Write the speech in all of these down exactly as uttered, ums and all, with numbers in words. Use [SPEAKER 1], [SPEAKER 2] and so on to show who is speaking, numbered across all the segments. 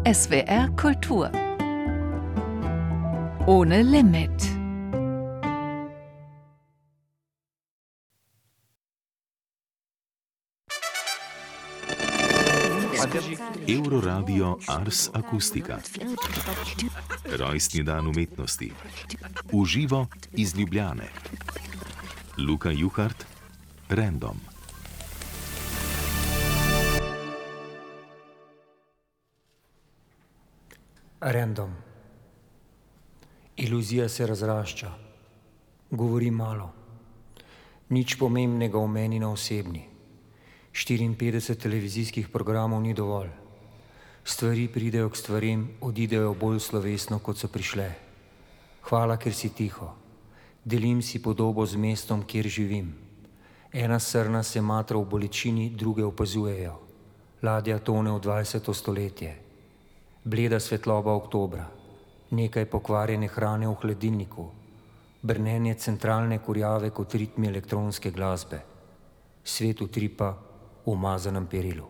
[SPEAKER 1] S W R Kultur. Ohne Limit.
[SPEAKER 2] Euroradio Ars Acustica. Rojstni dan umetnosti. V živo iz Ljubljane. Luka Juhart, Random.
[SPEAKER 3] Random. Iluzija se razrašča. Govori malo. Nič pomembnega o meni na osebni. štiriinpetdeset televizijskih programov ni dovolj. Stvari pridejo k stvarem, odidejo bolj slovesno, kot so prišle. Hvala, ker si tiho. Delim si podobo z mestom, kjer živim. Ena srna se matra v bolečini, druge opazujejo. Ladja tone v dvajseto stoletje. Bleda svetloba oktobra. Nekaj pokvarjene hrane v hladilniku. Brnenje centralne kurjave kot ritmi elektronske glasbe. Svet utripa v umazanem perilu.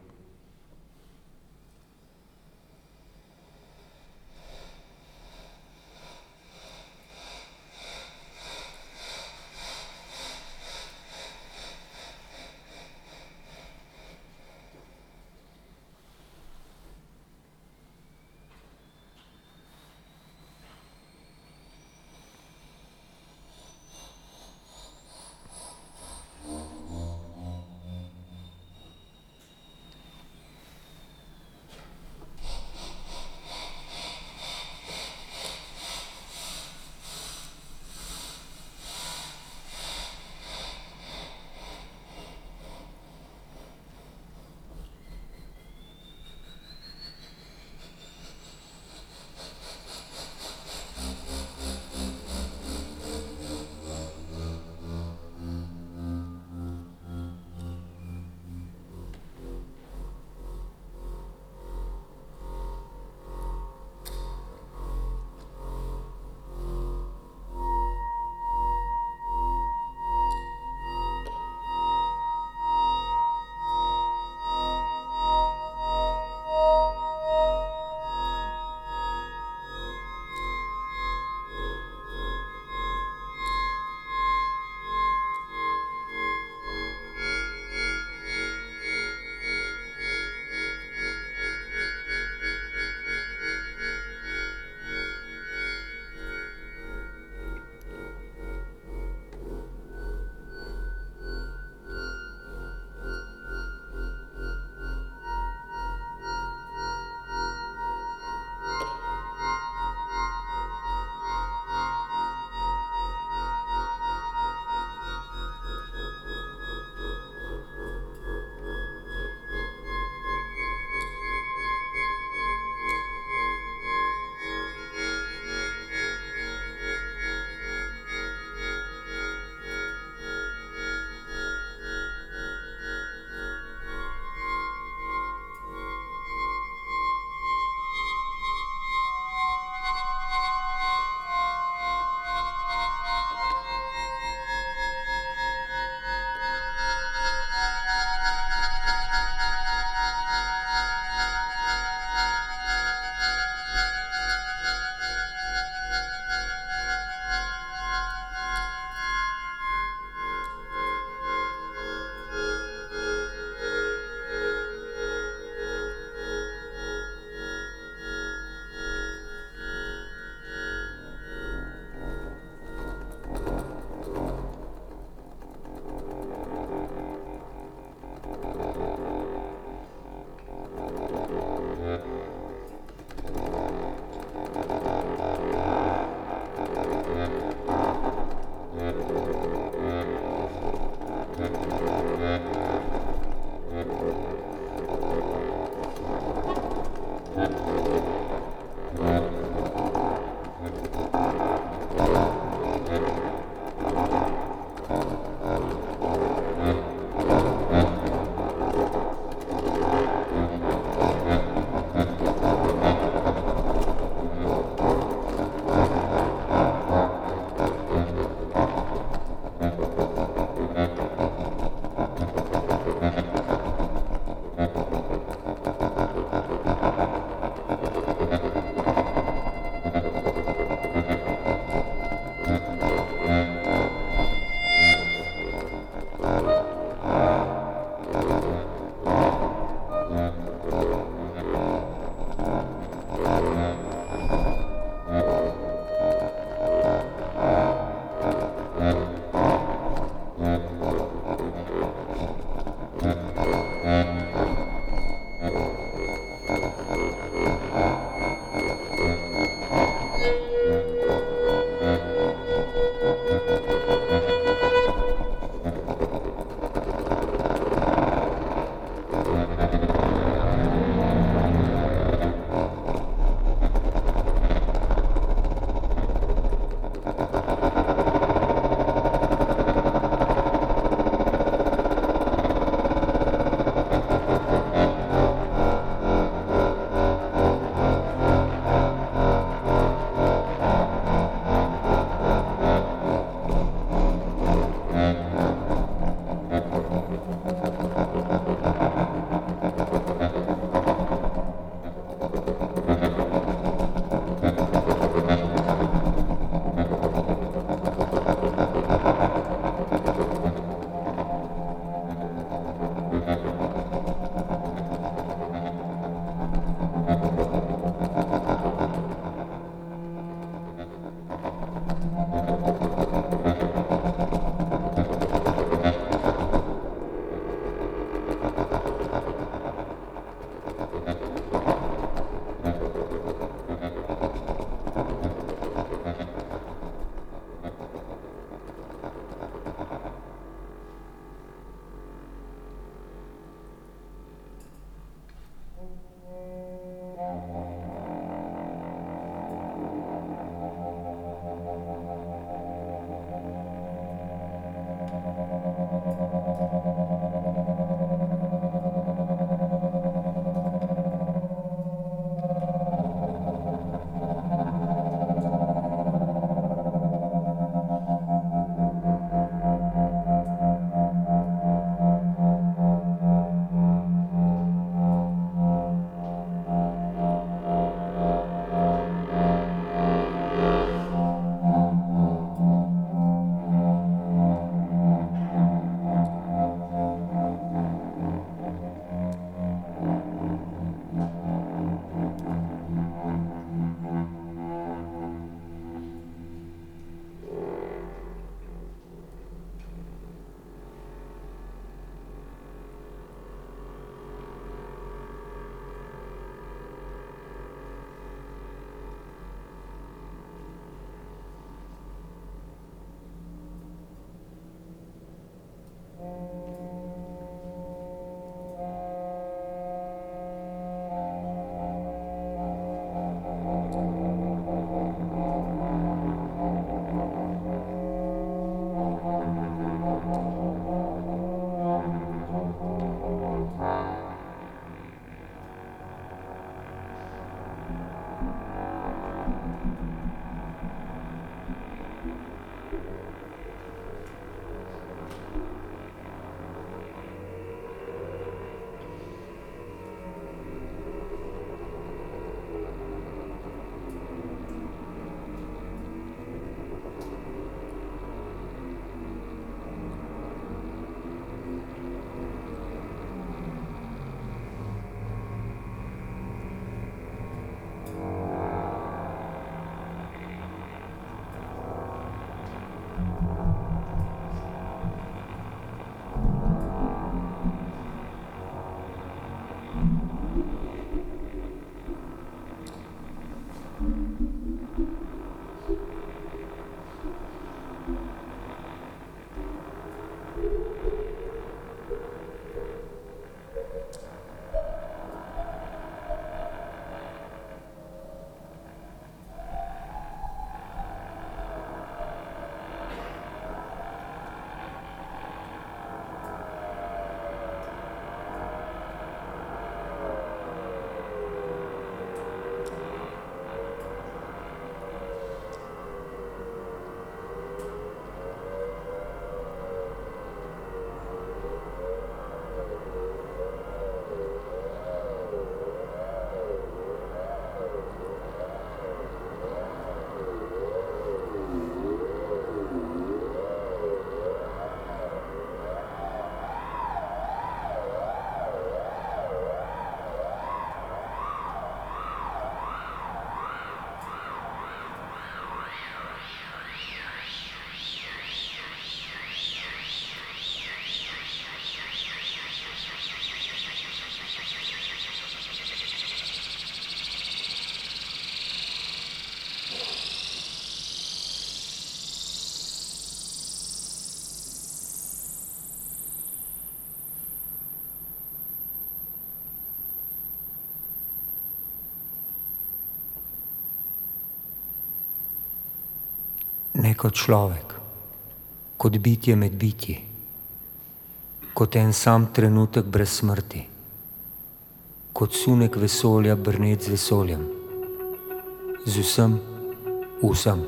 [SPEAKER 3] Ne kot človek, kot bitje med bitji, kot en sam trenutek brez smrti, kot sunek vesolja brnet z vesoljem, z vsem, vsem.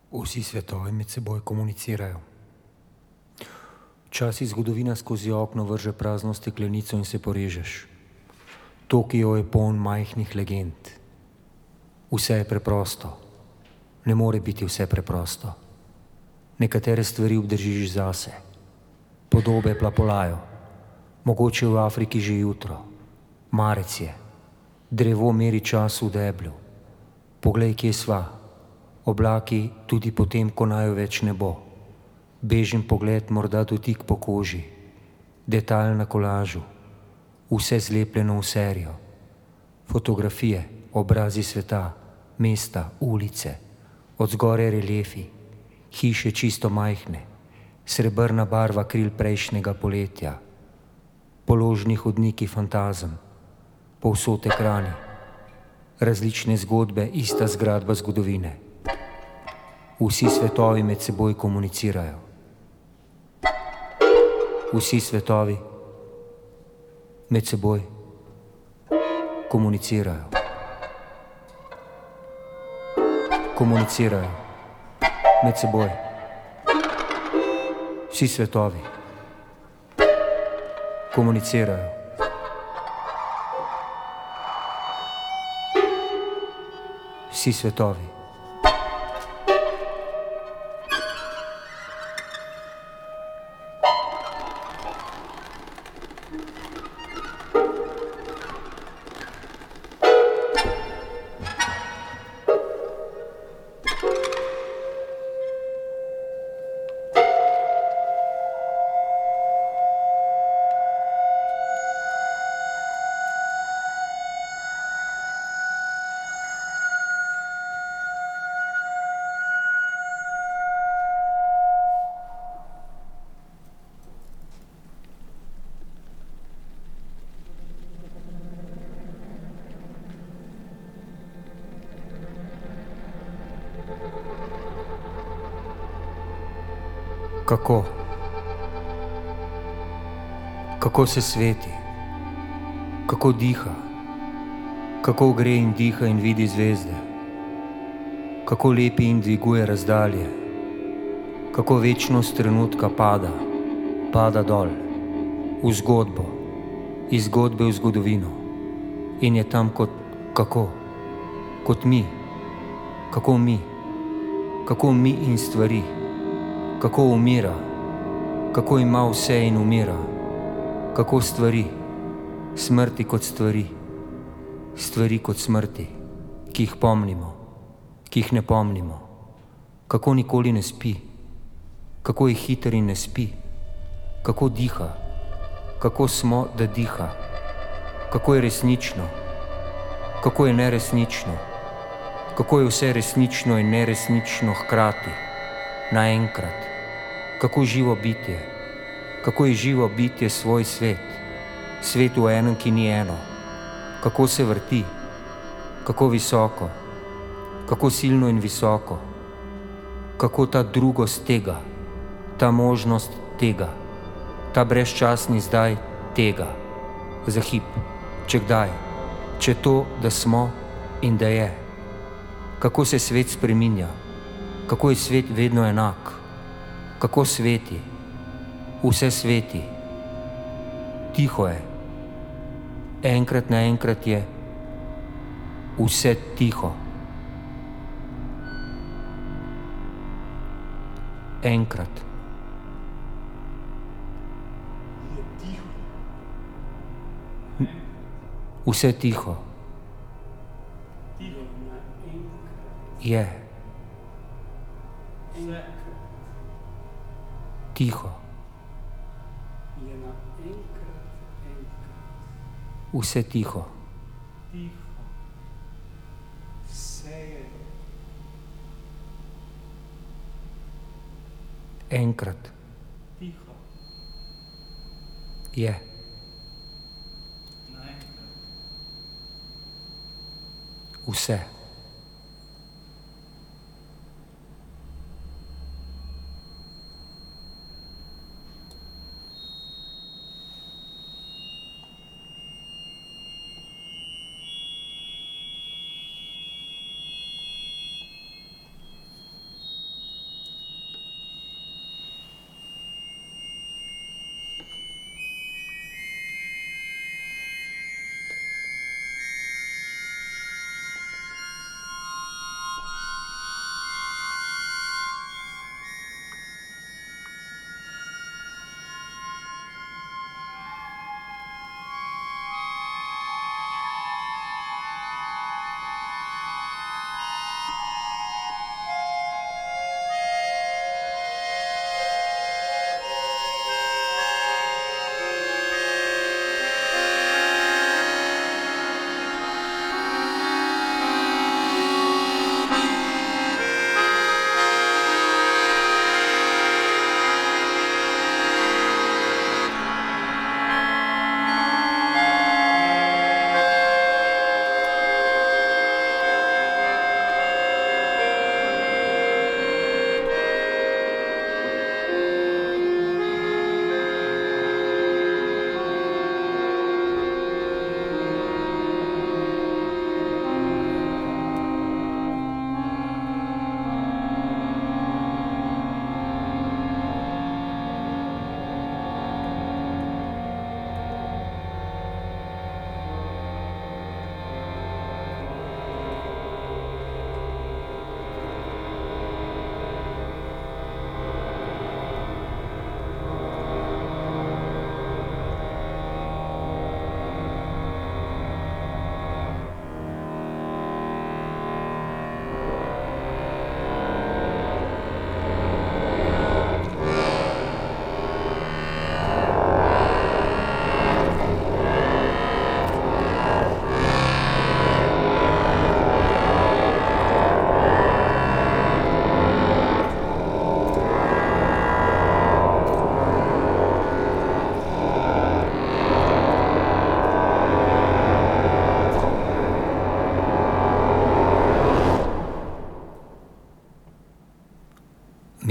[SPEAKER 3] Vsi svetovi med seboj komunicirajo. Včasih zgodovina skozi okno vrže prazno steklenico in se porežeš. Tokio je poln majhnih legend. Vse je preprosto. Ne more biti vse preprosto. Nekatere stvari obdržiš zase. Podobe plapolajo. Mogoče v Afriki že jutro. Marec je. Drevo meri čas v deblju. Poglej, kje sva. Oblaki tudi potem, ko naju več ne bo. Bežen pogled, morda dotik po koži. Detajl na kolažu. Vse zlepljeno v serijo. Fotografije, obrazi sveta, mesta, ulice. Od zgoraj reliefi. Hiše čisto majhne. Srebrna barva kril prejšnjega poletja. Položni hodniki fantazem. Povsod ekrani. Različne zgodbe, ista zgradba zgodovine. Vsi svetovi med seboj komunicirajo. Vsi svetovi med seboj komunicirajo. Komunicirajo med seboj. Vsi svetovi komunicirajo. Vsi svetovi. Kako? Kako se sveti? Kako diha? Kako gre in diha in vidi zvezde? Kako lepi in dviguje razdalje? Kako večnost trenutka pada, pada dol, v zgodbo, iz zgodbe v zgodovino in je tam kot kako? Kot mi. Kako mi? Kako mi in stvari? Kako umira, kako ima vse in umira, kako stvari, smrti kot stvari, stvari kot smrti, ki jih pomnimo, ki jih ne pomnimo, kako nikoli ne spi, kako je hiter in ne spi, kako diha, kako smo, da diha, kako je resnično, kako je neresnično, kako je vse resnično in neresnično hkrati, naenkrat. Kako živo bitje, kako je živo bitje svoj svet, svet v enem, ki ni eno, kako se vrti, kako visoko, kako silno in visoko, kako ta drugost tega, ta možnost tega, ta brezčasni zdaj tega, za hip, če kdaj, če to, da smo in da je, kako se svet spreminja, kako je svet vedno enak, kako sveti, vse sveti, tiho je, enkrat naenkrat je vse tiho, enkrat. Vse tiho je. Tiho. Je naenkrat, enkrat. Vse tiho. Tiho. Vse je. Enkrat. Tiho. Je. Naenkrat. Vse.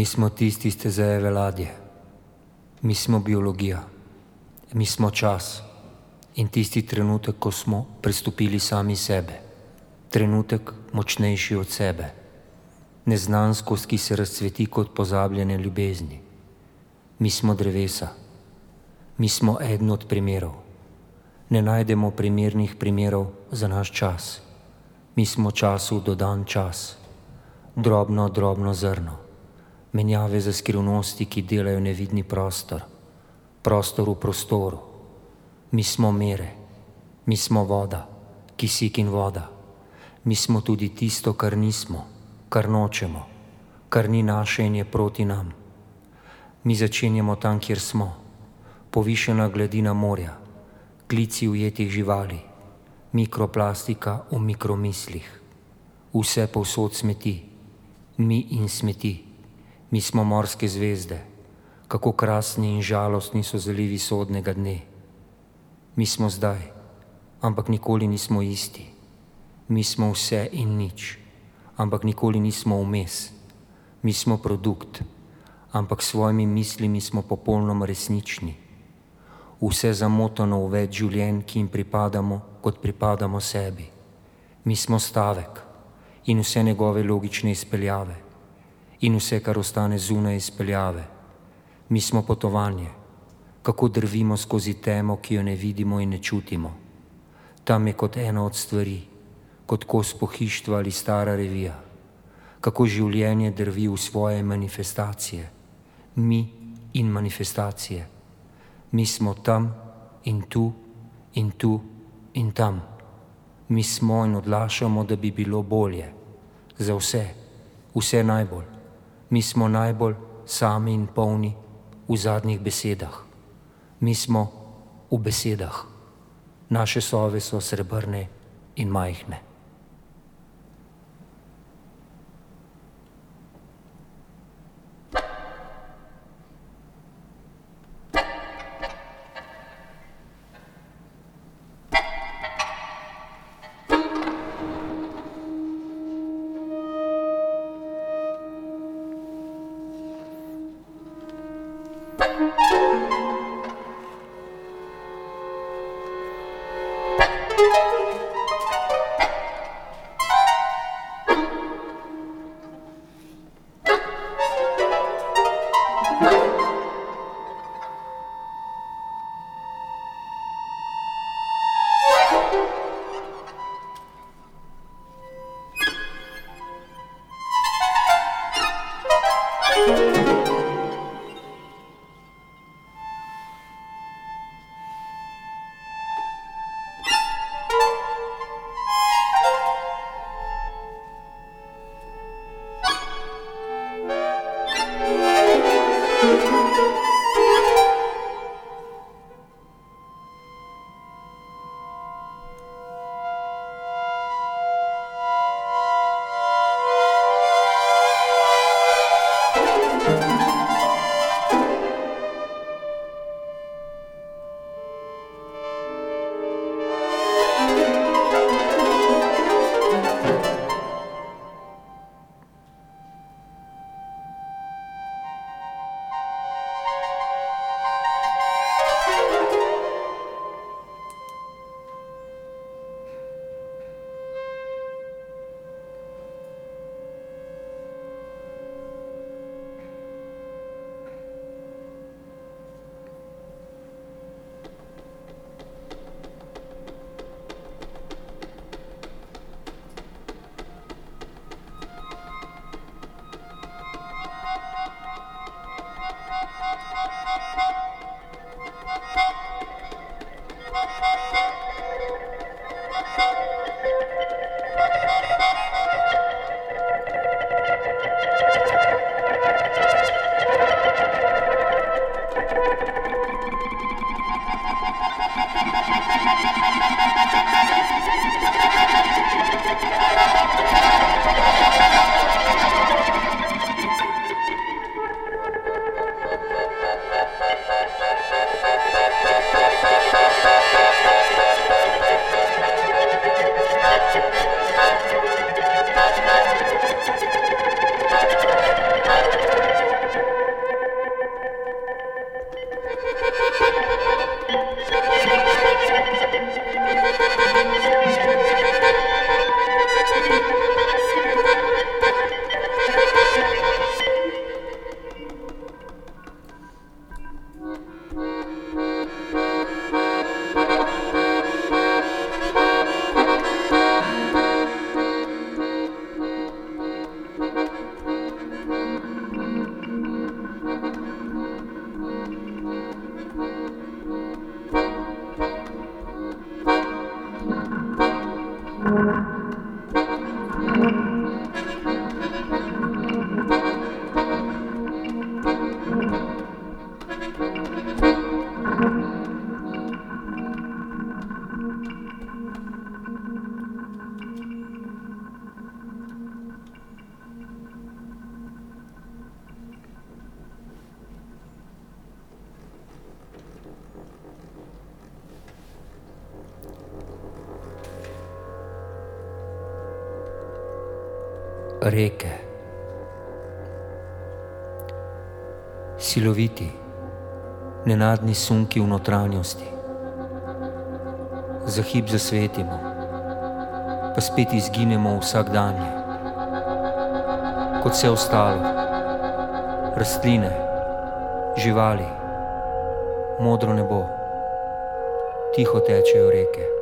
[SPEAKER 3] smo tisti stezajeve ladje, mi smo biologija, mi smo čas in tisti trenutek, ko smo prestopili sami sebe, trenutek močnejši od sebe, neznanskost, ki se razcveti kot pozabljene ljubezni. Mi smo drevesa, mi smo eden od primerov. Ne najdemo primernih primerov za naš čas. Mi smo času dodan čas, drobno, drobno zrno, menjave za skrivnosti, ki delajo nevidni prostor, prostor v prostoru. Mi smo mere, mi smo voda, kisik in voda. Mi smo tudi tisto, kar nismo, kar nočemo, kar ni naše in je proti nam. Mi začenjamo tam, kjer smo, povišena gladina morja, klici ujetih živali, mikroplastika v mikromislih. Vse povsod smeti, mi in smeti. Mi smo morske zvezde, kako krasni in žalostni so zalivi sodnega dne. Mi smo zdaj, ampak nikoli nismo isti. Mi smo vse in nič, ampak nikoli nismo vmes. Mi smo produkt, ampak s svojimi mislimi smo popolnoma resnični. Vse zamotano v več življenj, ki jim pripadamo, kot pripadamo sebi. Mi smo stavek in vse njegove logične izpeljave in vse, kar ostane zunaj izpeljave. Mi smo potovanje, kako drvimo skozi temo, ki jo ne vidimo in ne čutimo. Tam je kot ena od stvari, kot kos pohištva ali stara revija, kako življenje drvi v svoje manifestacije. Mi in manifestacije. Mi smo tam in tu in tu in tam. Mi smo in odlašamo, da bi bilo bolje. Za vse, vse najbolj. Mi smo najbolj sami in polni v zadnjih besedah. Mi smo v besedah. Naše sove so srebrne in majhne. Reke. Siloviti, nenadni sunki v notranjosti. Za hip zasvetimo, pa spet izginemo vsak dan. Kot vse ostalo, rastline, živali, modro nebo, tiho tečejo reke.